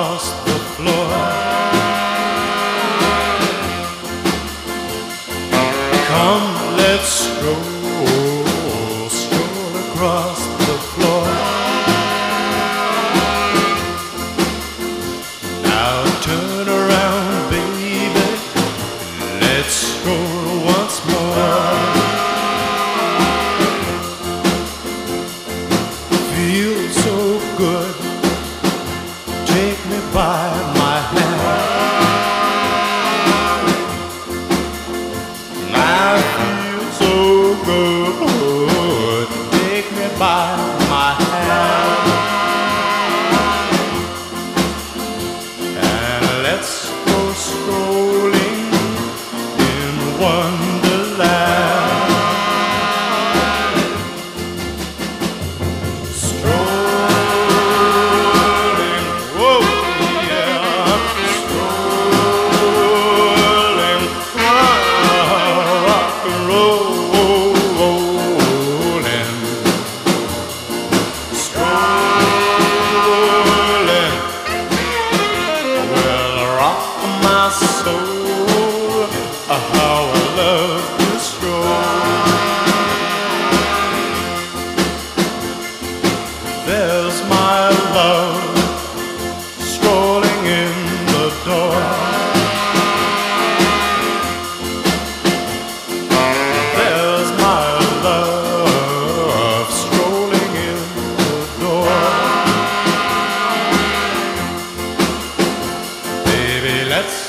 across the floor. Come, let's stroll across the floor. Now turn around, baby, let's stroll once more. Feels so good, take me by my hand. I feel so good, take me by my hand. And let's go strolling in Wonderland. Strolling, whoa, yeah, strolling, rock and rolling, strolling, will rock my soul. How I love this stroll. There's my love strolling in the door. There's my love strolling in the door. Baby, let's